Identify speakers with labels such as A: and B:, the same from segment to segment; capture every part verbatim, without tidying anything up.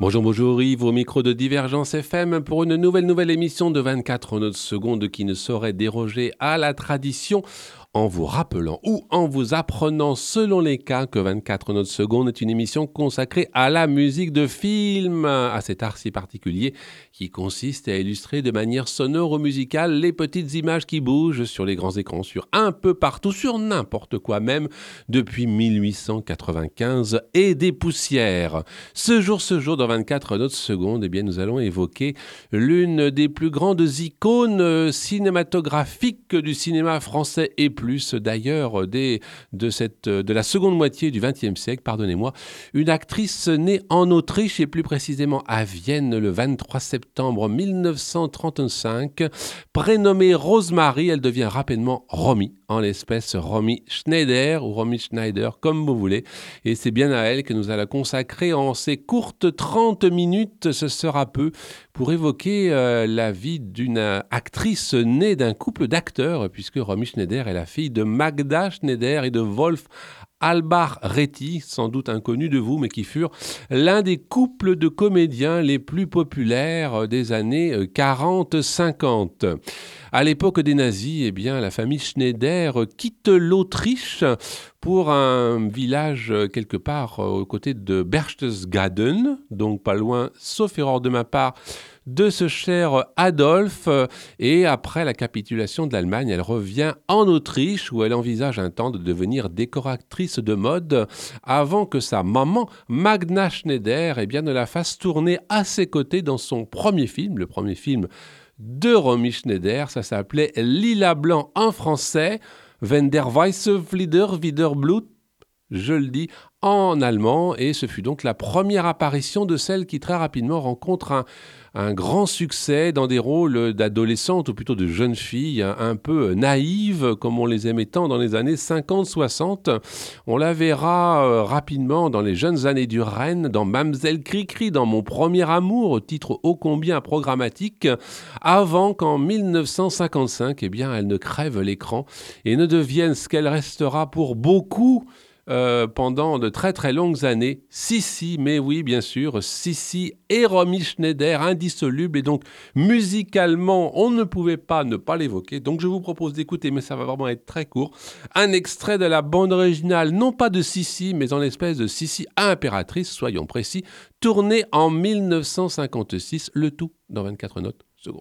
A: Bonjour, bonjour Yves, au micro de Divergence F M pour une nouvelle nouvelle émission de vingt-quatre notes secondes qui ne saurait déroger à la tradition en vous rappelant ou en vous apprenant selon les cas que vingt-quatre notes secondes est une émission consacrée à la musique de film, à cet art si particulier qui consiste à illustrer de manière sonore ou musicale les petites images qui bougent sur les grands écrans, sur un peu partout, sur n'importe quoi même, depuis mille huit cent quatre-vingt-quinze et des poussières. Ce jour, ce jour, dans vingt-quatre notes secondes, eh bien, nous allons évoquer l'une des plus grandes icônes cinématographiques du cinéma français et plus d'ailleurs des, de, cette, de la seconde moitié du vingtième siècle, pardonnez-moi, une actrice née en Autriche et plus précisément à Vienne le vingt-trois septembre mille neuf cent trente-cinq. Prénommée Rosemary, elle devient rapidement Romy, en l'espèce Romy Schneider ou Romy Schneider, comme vous voulez. Et c'est bien à elle que nous allons consacrer en ces courtes trente minutes, ce sera peu, pour évoquer euh, la vie d'une euh, actrice née d'un couple d'acteurs, puisque Romy Schneider est la fille de Magda Schneider et de Wolf Albach-Retty, sans doute inconnu de vous, mais qui furent l'un des couples de comédiens les plus populaires des années quarante cinquante. À l'époque des nazis, eh bien, la famille Schneider quitte l'Autriche pour un village quelque part aux côtés de Berchtesgaden, donc pas loin, sauf erreur de ma part, de ce cher Adolphe. Et après la capitulation de l'Allemagne, elle revient en Autriche où elle envisage un temps de devenir décoratrice de mode avant que sa maman, Magda Schneider, eh bien, ne la fasse tourner à ses côtés dans son premier film, le premier film de Romy Schneider. Ça s'appelait Lilas Blanc en français, Wenn der weiße Flieder wieder blut, je le dis en allemand, et ce fut donc la première apparition de celle qui très rapidement rencontre un, un grand succès dans des rôles d'adolescentes ou plutôt de jeunes filles un, un peu naïves comme on les aimait tant dans les années cinquante soixante. On la verra euh, rapidement dans les jeunes années du Rennes, dans Mamselle Cricri, dans Mon premier amour, titre ô combien programmatique, avant qu'en mille neuf cent cinquante-cinq, eh bien, elle ne crève l'écran et ne devienne ce qu'elle restera pour beaucoup Euh, pendant de très très longues années, Sissi, mais oui bien sûr, Sissi et Romy Schneider, indissolubles, et donc musicalement on ne pouvait pas ne pas l'évoquer, donc je vous propose d'écouter, mais ça va vraiment être très court, un extrait de la bande originale, non pas de Sissi, mais en l'espèce de Sissi impératrice, soyons précis, tournée en mille neuf cent cinquante-six, le tout dans vingt-quatre notes secondes.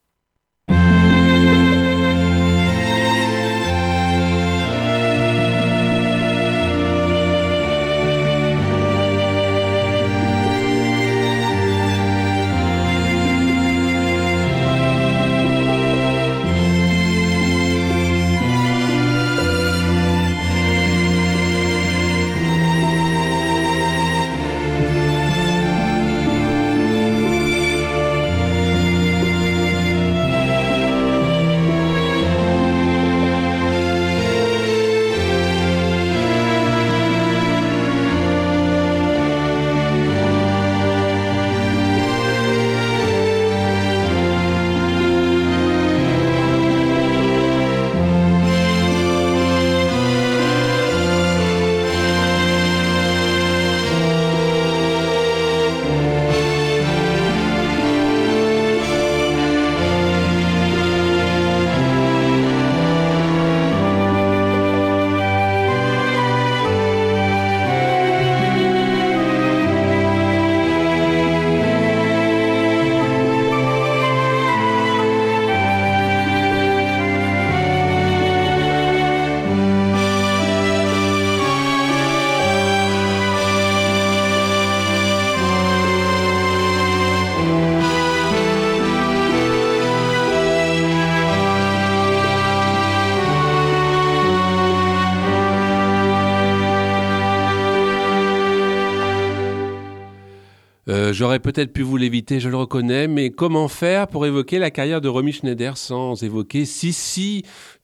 A: Euh, j'aurais peut-être pu vous l'éviter, je le reconnais, mais comment faire pour évoquer la carrière de Romy Schneider sans évoquer Sissi,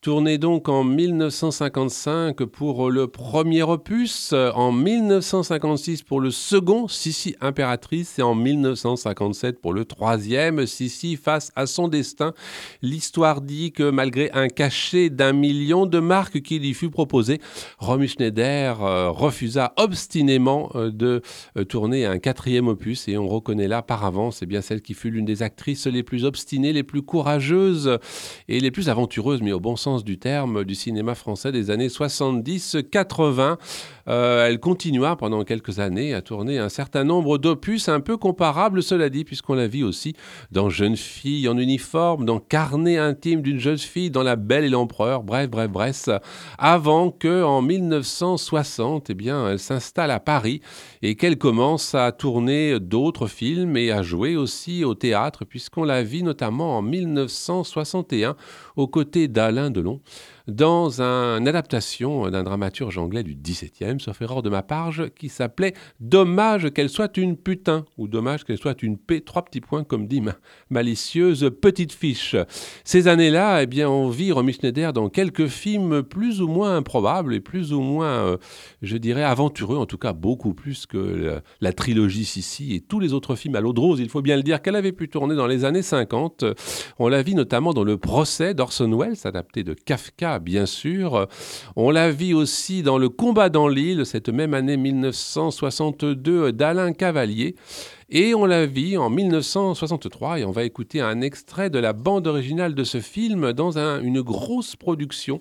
A: Tourné donc en mille neuf cent cinquante-cinq pour le premier opus, en mille neuf cent cinquante-six pour le second, Sissi impératrice, et en mille neuf cent cinquante-sept pour le troisième, Sissi face à son destin. L'histoire dit que malgré un cachet d'un million de marques qui lui fut proposé, Romy Schneider euh, refusa obstinément euh, de euh, tourner un quatrième opus, et on reconnaît là par avance, c'est bien celle qui fut l'une des actrices les plus obstinées, les plus courageuses et les plus aventureuses, mais au bon sens du terme, du cinéma français des années soixante-dix quatre-vingts. Euh, elle continua pendant quelques années à tourner un certain nombre d'opus un peu comparables, cela dit, puisqu'on la vit aussi dans Jeune fille en uniforme, dans Carnet intime d'une jeune fille, dans La Belle et l'Empereur, bref, bref, bref, avant qu'en mille neuf cent soixante, eh bien, elle s'installe à Paris et qu'elle commence à tourner d'autres films et à jouer aussi au théâtre, puisqu'on la vit notamment en mille neuf cent soixante et un aux côtés d'Alain Delon dans une adaptation d'un dramaturge anglais du dix-septième, sauf erreur de ma part, qui s'appelait « Dommage qu'elle soit une putain » ou « Dommage qu'elle soit une P », trois petits points comme dit ma malicieuse petite fiche. Ces années-là, eh bien, on vit Romy Schneider dans quelques films plus ou moins improbables et plus ou moins, euh, je dirais, aventureux, en tout cas beaucoup plus que la, la trilogie Sissi et tous les autres films à l'eau de rose, il faut bien le dire, qu'elle avait pu tourner dans les années cinquante. On la vit notamment dans Le procès d'Orson Welles, adapté de Kafka, bien sûr. On la vit aussi dans Le combat dans l'île, cette même année mille neuf cent soixante-deux d'Alain Cavalier. Et on la vit en mille neuf cent soixante-trois, et on va écouter un extrait de la bande originale de ce film dans un, une grosse production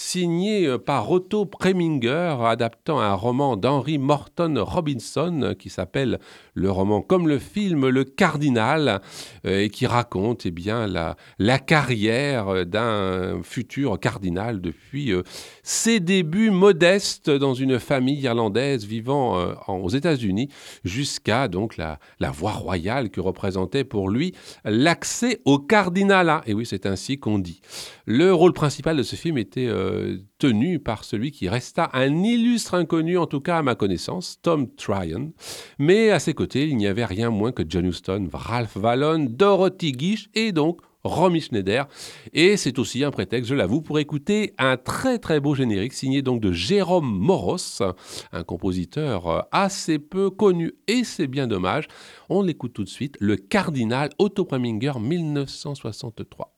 A: signée par Otto Preminger, adaptant un roman d'Henry Morton Robinson qui s'appelle le roman comme le film Le Cardinal, euh, et qui raconte eh bien, la, la carrière d'un futur cardinal depuis euh, ses débuts modestes dans une famille irlandaise vivant euh, aux États-Unis jusqu'à donc la la voie royale que représentait pour lui l'accès au cardinalat. Et oui, c'est ainsi qu'on dit. Le rôle principal de ce film était euh, tenu par celui qui resta un illustre inconnu, en tout cas à ma connaissance, Tom Tryon. Mais à ses côtés, il n'y avait rien moins que John Huston, Ralph Vallon, Dorothy Gish et donc Romy Schneider. Et c'est aussi un prétexte, je l'avoue, pour écouter un très très beau générique signé donc de Jérôme Moros, un compositeur assez peu connu, et c'est bien dommage. On l'écoute tout de suite, Le Cardinal, Otto Preminger, mille neuf cent soixante-trois.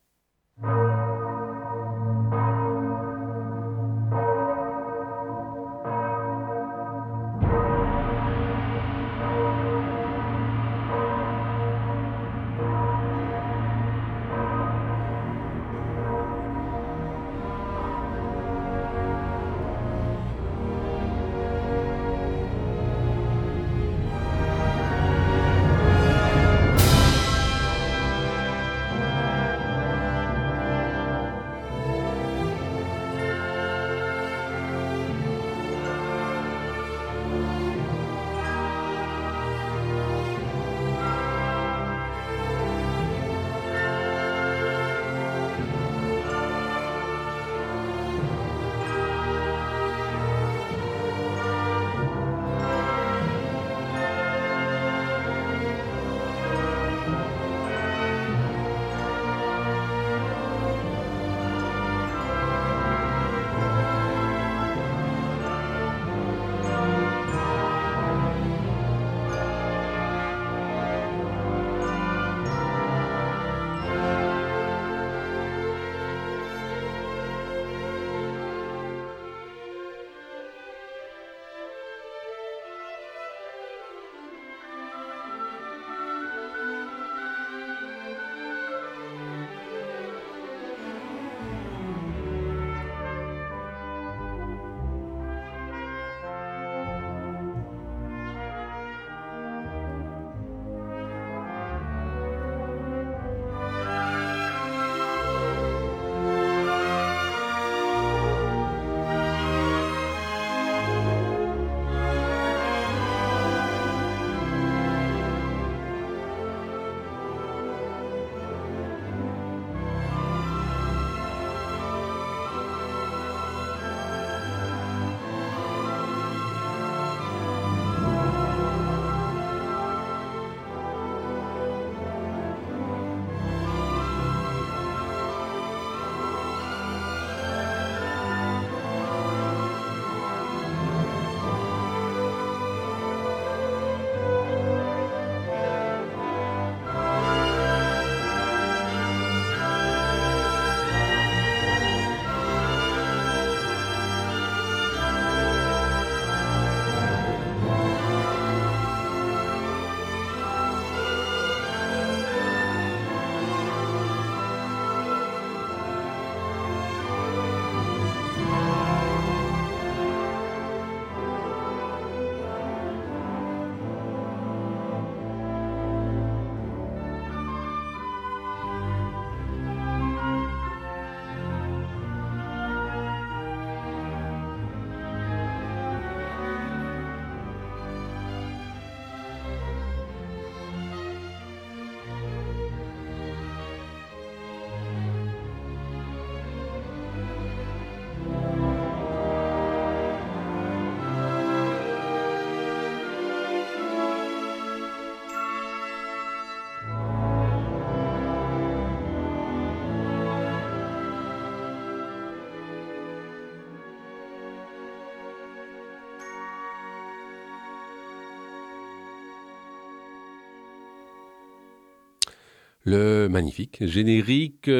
A: Le magnifique générique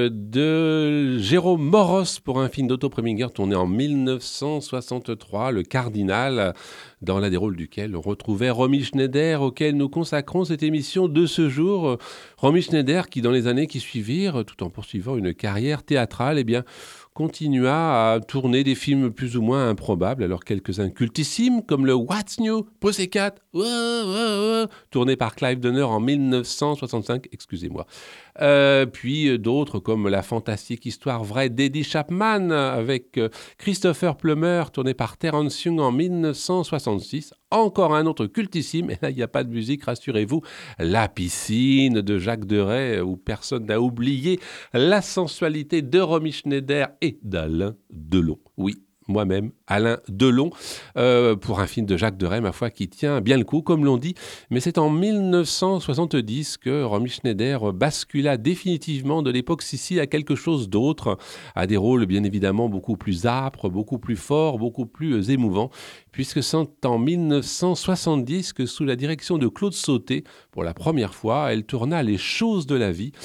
A: de Jérôme Moros pour un film d'Otto Preminger tourné en mille neuf cent soixante-trois, Le Cardinal, dans l'un des rôles duquel on retrouvait Romy Schneider, auquel nous consacrons cette émission de ce jour. Romy Schneider qui, dans les années qui suivirent, tout en poursuivant une carrière théâtrale, eh bien, continua à tourner des films plus ou moins improbables, alors quelques-uns cultissimes, comme le What's New, Pussycat, oh, oh, oh, tourné par Clive Donner en mille neuf cent soixante-cinq, excusez-moi. Euh, puis d'autres comme La fantastique histoire vraie d'Eddie Chapman avec Christopher Plummer, tourné par Terence Young en mille neuf cent soixante-six. Encore un autre cultissime, et là il n'y a pas de musique, rassurez-vous, La piscine de Jacques Deray, où personne n'a oublié la sensualité de Romy Schneider et d'Alain Delon. Oui, moi-même, Alain Delon, euh, pour un film de Jacques Deray, ma foi, qui tient bien le coup, comme l'on dit. Mais c'est en mille neuf cent soixante-dix que Romy Schneider bascula définitivement de l'époque Sissi à quelque chose d'autre, à des rôles bien évidemment beaucoup plus âpres, beaucoup plus forts, beaucoup plus émouvants, puisque c'est en mille neuf cent soixante-dix que, sous la direction de Claude Sauté, pour la première fois, elle tourna Les choses de la vie,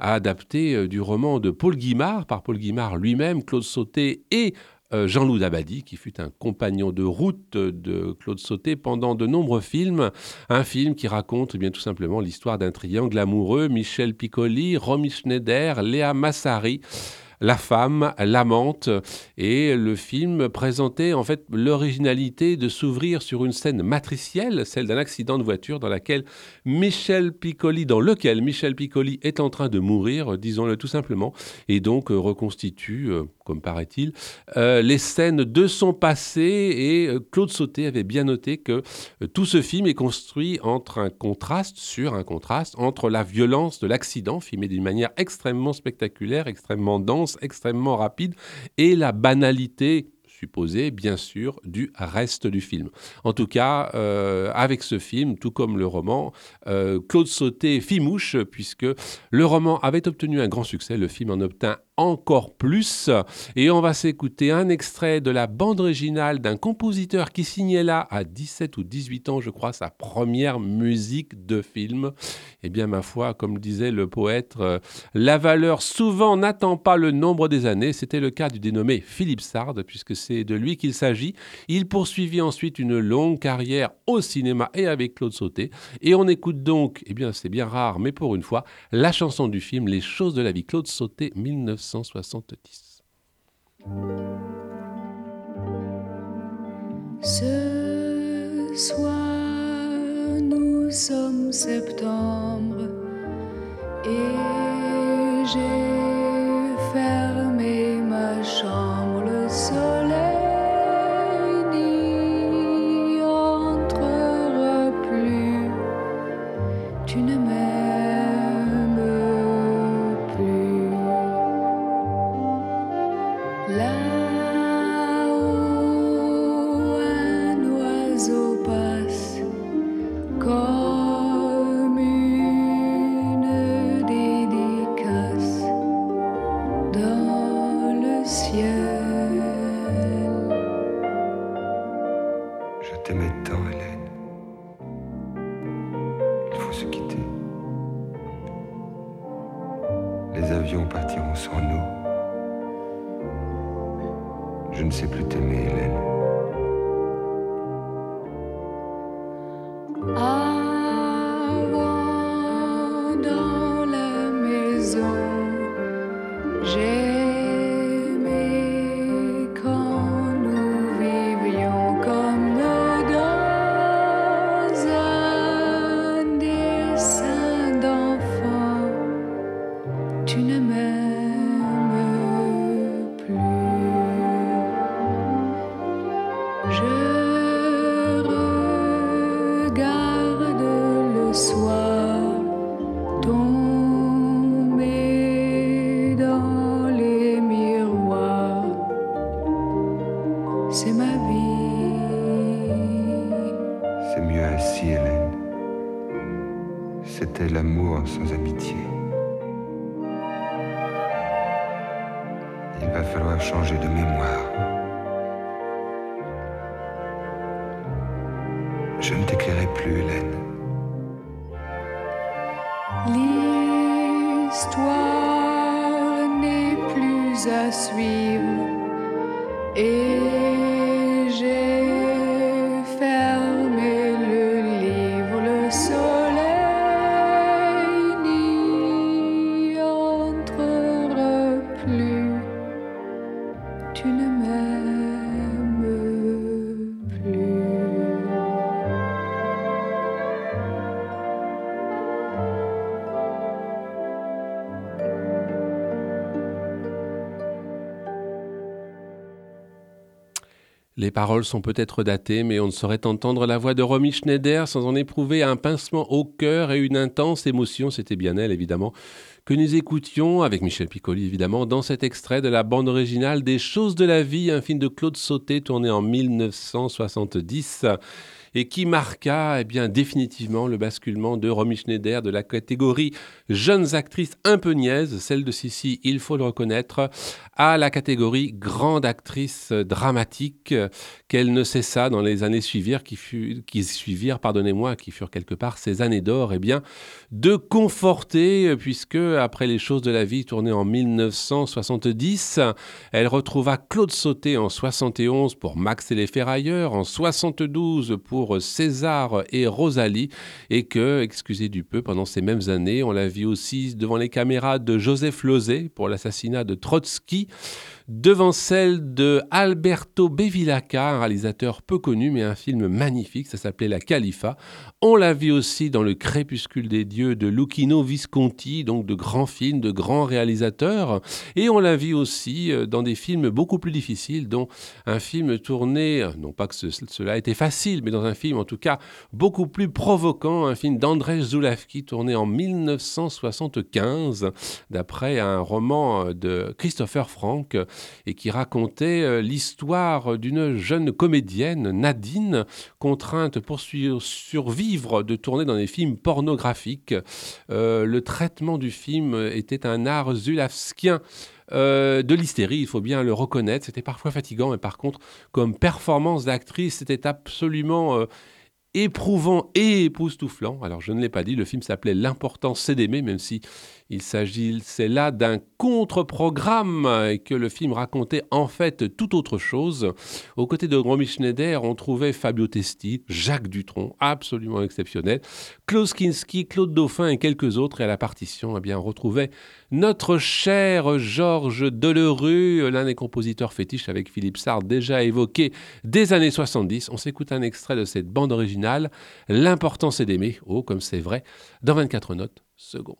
A: adapté du roman de Paul Guimard, par Paul Guimard lui-même, Claude Sauté et Jean-Loup Dabadi, qui fut un compagnon de route de Claude Sauté pendant de nombreux films. Un film qui raconte eh bien tout simplement l'histoire d'un triangle amoureux, Michel Piccoli, Romy Schneider, Léa Massari, la femme, l'amante, et le film présentait en fait l'originalité de s'ouvrir sur une scène matricielle, celle d'un accident de voiture dans laquelle Michel Piccoli, dans lequel Michel Piccoli est en train de mourir, disons-le tout simplement, et donc euh, reconstitue, euh, comme paraît-il, euh, les scènes de son passé, et euh, Claude Sauté avait bien noté que euh, tout ce film est construit entre un contraste, sur un contraste, entre la violence de l'accident, filmé d'une manière extrêmement spectaculaire, extrêmement dense, extrêmement rapide, et la banalité supposée, bien sûr, du reste du film. En tout cas, euh, avec ce film, tout comme le roman, euh, Claude Sauté fit mouche, puisque le roman avait obtenu un grand succès, le film en obtint encore plus. Et on va s'écouter un extrait de la bande originale d'un compositeur qui signait là, à dix-sept ou dix-huit ans, je crois, sa première musique de film. Eh bien, ma foi, comme disait le poète, euh, la valeur souvent n'attend pas le nombre des années. C'était le cas du dénommé Philippe Sard, puisque c'est de lui qu'il s'agit. Il poursuivit ensuite une longue carrière au cinéma et avec Claude Sauté. Et on écoute donc, eh bien, c'est bien rare, mais pour une fois, la chanson du film Les choses de la vie, Claude Sauté, mille neuf cent soixante-dix.
B: Ce soir, nous sommes septembre et j'ai fermé ma chambre. Le soleil n'y entrera plus. Tu ne m'aimes plus. Là-haut, un oiseau passe comme une dédicace dans le ciel.
C: Je t'aimais tant, Hélène. Il faut se quitter. Les avions partiront sans nous. Je ne sais plus t'aimer, Hélène.
B: Avant, dans la maison, j'aimais quand nous vivions comme dans un dessin d'enfant. Tu ne m'aimes plus. Je regarde le soir tomber dans les miroirs. C'est ma vie.
C: C'est mieux ainsi, Hélène. C'était l'amour sans amitié. Il va falloir changer de mémoire. Je ne t'éclairai plus, Hélène.
B: L'hiver l'histoire n'est plus à suivre et j'ai fermé le livre. Le soleil n'y entrera plus. Tu ne m'aimes plus.
A: Les paroles sont peut-être datées, mais on ne saurait entendre la voix de Romy Schneider sans en éprouver un pincement au cœur et une intense émotion. C'était bien elle, évidemment, que nous écoutions, avec Michel Piccoli, évidemment, dans cet extrait de la bande originale des Choses de la vie, un film de Claude Sautet tourné en mille neuf cent soixante-dix et qui marqua eh bien, définitivement le basculement de Romy Schneider de la catégorie jeunes actrices un peu niaises, celle de Sissi, il faut le reconnaître, à la catégorie grande actrice dramatique qu'elle ne cessa dans les années suivirent, qui, fut, qui suivirent, pardonnez-moi, qui furent quelque part ces années d'or, eh bien, de conforter, puisque après Les Choses de la vie tournées en mille neuf cent soixante-dix, elle retrouva Claude Sautet en soixante et onze pour Max et les Ferrailleurs, en soixante-douze pour César et Rosalie, et que, excusez du peu, pendant ces mêmes années, on la vit aussi devant les caméras de Joseph Losey pour l'assassinat de Trotsky, devant celle de Alberto Bevilacqua, un réalisateur peu connu, mais un film magnifique, ça s'appelait La Khalifa. On l'a vu aussi dans Le Crépuscule des dieux de Luchino Visconti, donc de grands films, de grands réalisateurs, et on l'a vu aussi dans des films beaucoup plus difficiles, dont un film tourné, non pas que ce, cela était facile, mais dans un film en tout cas beaucoup plus provoquant, un film d'Andrzej Zulawski tourné en mille neuf cent soixante-quinze, d'après un roman de Christopher Frank, et qui racontait euh, l'histoire d'une jeune comédienne, Nadine, contrainte pour sur- survivre de tourner dans des films pornographiques. Euh, le traitement du film était un art zulawskien euh, de l'hystérie, il faut bien le reconnaître. C'était parfois fatigant, mais par contre, comme performance d'actrice, c'était absolument... Euh, éprouvant et époustouflant. Alors, je ne l'ai pas dit, le film s'appelait L'important c'est d'aimer, même si il s'agissait là d'un contre-programme et que le film racontait en fait tout autre chose. Aux côtés de Romy Schneider, on trouvait Fabio Testi, Jacques Dutronc, absolument exceptionnel, Klaus Kinski, Claude Dauphin et quelques autres. Et à la partition, eh bien, on retrouvait notre cher Georges Delerue, l'un des compositeurs fétiches avec Philippe Sard, déjà évoqué des années soixante-dix. On s'écoute un extrait de cette bande originale. L'important c'est d'aimer, oh comme c'est vrai, dans vingt-quatre notes secondes.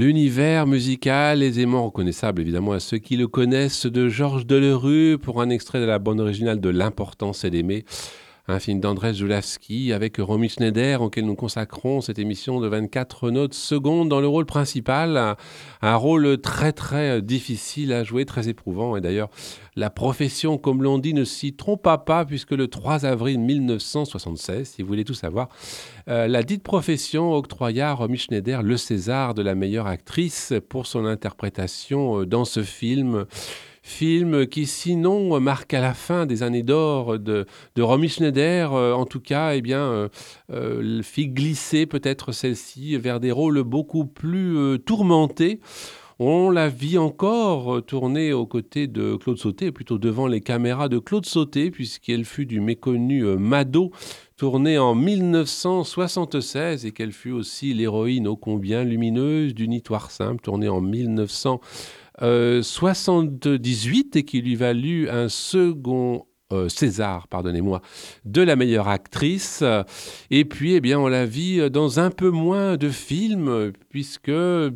A: L'univers musical aisément reconnaissable évidemment à ceux qui le connaissent de Georges Delerue pour un extrait de la bande originale de L'important c'est d'aimer, un film d'Andrzej Zulawski avec Romy Schneider auquel nous consacrons cette émission de vingt-quatre notes secondes dans le rôle principal, un, un rôle très très difficile à jouer, très éprouvant et d'ailleurs la profession comme l'on dit ne s'y trompa pas puisque le trois avril mille neuf cent soixante-seize, si vous voulez tout savoir, euh, la dite profession octroya à Romy Schneider le César de la meilleure actrice pour son interprétation dans ce film. Film qui, sinon, marqua la fin des années d'or de, de Romy Schneider, euh, en tout cas, eh bien, euh, euh, fit glisser peut-être celle-ci vers des rôles beaucoup plus euh, tourmentés. On la vit encore tourner aux côtés de Claude Sauté, plutôt devant les caméras de Claude Sauté, puisqu'elle fut du méconnu euh, Mado, tournée en mille neuf cent soixante-seize, et qu'elle fut aussi l'héroïne ô combien lumineuse du Nitoire simple, tournée en mille neuf cent soixante-dix-huit, et qui lui valut un second euh, César, pardonnez-moi, de la meilleure actrice. Et puis, eh bien, on la vit dans un peu moins de films, puisque euh,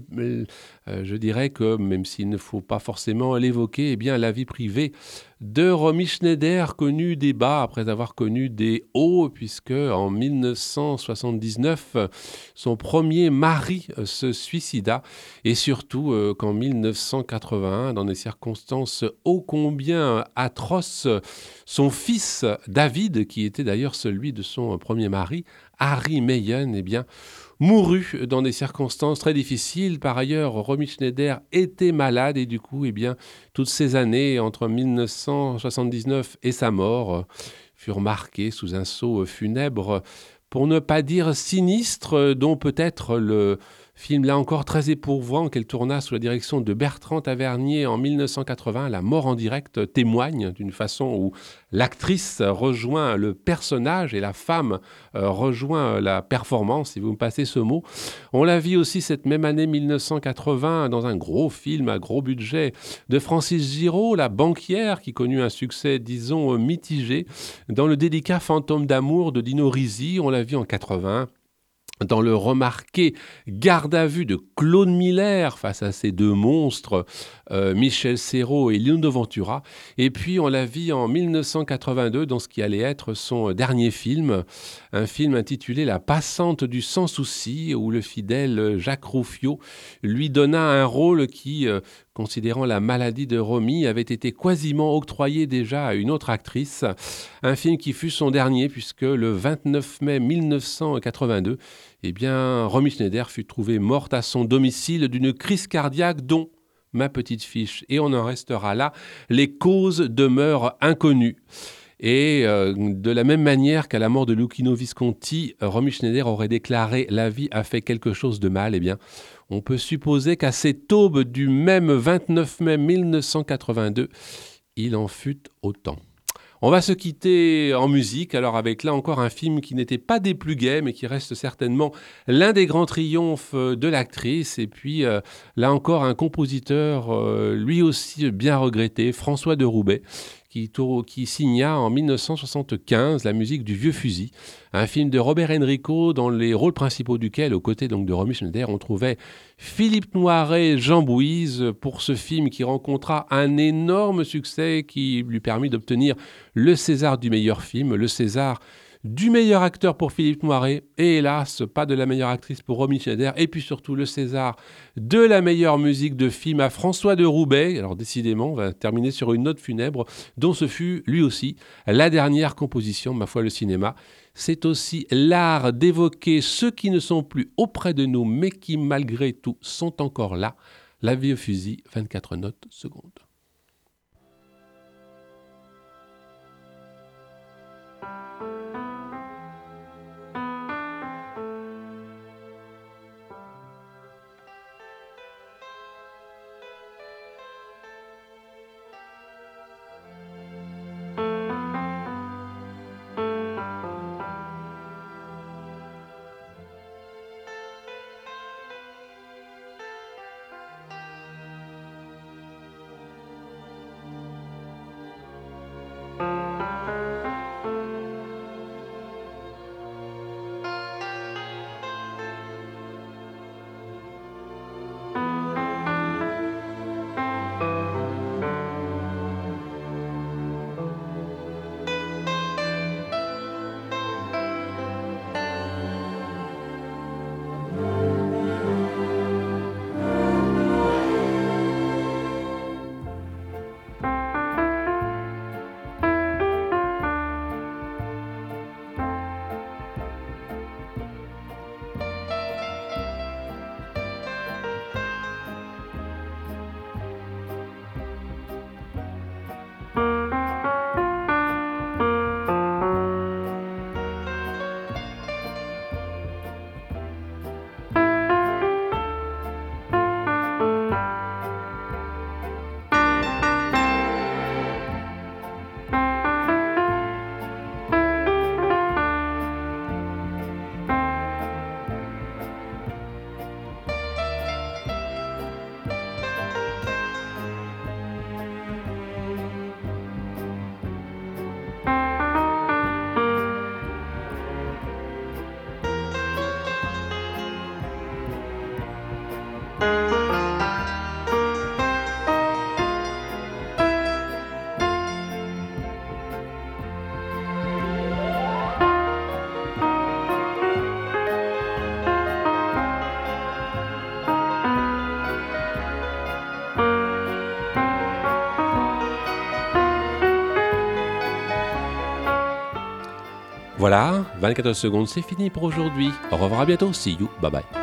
A: je dirais que, même s'il ne faut pas forcément l'évoquer, eh bien, la vie privée de Romy Schneider connut des bas après avoir connu des hauts, puisque en mille neuf cent soixante-dix-neuf, son premier mari se suicida, et surtout euh, qu'en mille neuf cent quatre-vingt-un, dans des circonstances ô combien atroces, son fils David, qui était d'ailleurs celui de son premier mari, Harry Meyen, eh bien, mourut dans des circonstances très difficiles. Par ailleurs, Romy Schneider était malade et du coup, eh bien, toutes ces années entre mille neuf cent soixante-dix-neuf et sa mort euh, furent marquées sous un sceau funèbre, pour ne pas dire sinistre, dont peut-être le film là encore très éprouvant qu'elle tourna sous la direction de Bertrand Tavernier en mille neuf cent quatre-vingts, La mort en direct, témoigne d'une façon où l'actrice rejoint le personnage et la femme euh, rejoint la performance, si vous me passez ce mot. On la vit aussi cette même année mille neuf cent quatre-vingts dans un gros film à gros budget de Francis Giraud, La banquière, qui connut un succès, disons, mitigé. Dans le délicat Fantôme d'amour de Dino Risi, on l'a vit en quatre-vingts. Dans le remarqué Garde à vue de Claude Miller face à ces deux monstres, euh, Michel Serrault et Lino Ventura. Et puis on la vit en mille neuf cent quatre-vingt-deux dans ce qui allait être son dernier film, un film intitulé La passante du sans souci, où le fidèle Jacques Rouffio lui donna un rôle qui, euh, considérant la maladie de Romy, avait été quasiment octroyé déjà à une autre actrice. Un film qui fut son dernier puisque le vingt-neuf mai mille neuf cent quatre-vingt-deux, eh bien, Romy Schneider fut trouvée morte à son domicile d'une crise cardiaque dont ma petite fiche. Et on en restera là. Les causes demeurent inconnues. Et euh, de la même manière qu'à la mort de Luchino Visconti, Romy Schneider aurait déclaré « La vie a fait quelque chose de mal », eh bien, on peut supposer qu'à cette aube du même vingt-neuf mai mille neuf cent quatre-vingt-deux, il en fut autant. On va se quitter en musique, alors avec là encore un film qui n'était pas des plus gais, mais qui reste certainement l'un des grands triomphes de l'actrice. Et puis euh, là encore un compositeur, euh, lui aussi bien regretté, François de Roubaix, qui, qui signa en mille neuf cent soixante-quinze la musique du Vieux Fusil, un film de Robert Enrico dans les rôles principaux duquel, aux côtés donc de Romy Schneider, on trouvait Philippe Noiret, Jean Bouise, pour ce film qui rencontra un énorme succès qui lui permit d'obtenir le César du meilleur film, le César du meilleur acteur pour Philippe Noiret, et hélas, pas de la meilleure actrice pour Romy Schneider, et puis surtout le César de la meilleure musique de film à François de Roubaix. Alors décidément, on va terminer sur une note funèbre, dont ce fut, lui aussi, la dernière composition, ma foi, le cinéma. C'est aussi l'art d'évoquer ceux qui ne sont plus auprès de nous, mais qui malgré tout sont encore là. La vie au fusil, vingt-quatre notes secondes. Voilà, vingt-quatre secondes, c'est fini pour aujourd'hui. Au revoir, à bientôt. See you, bye bye.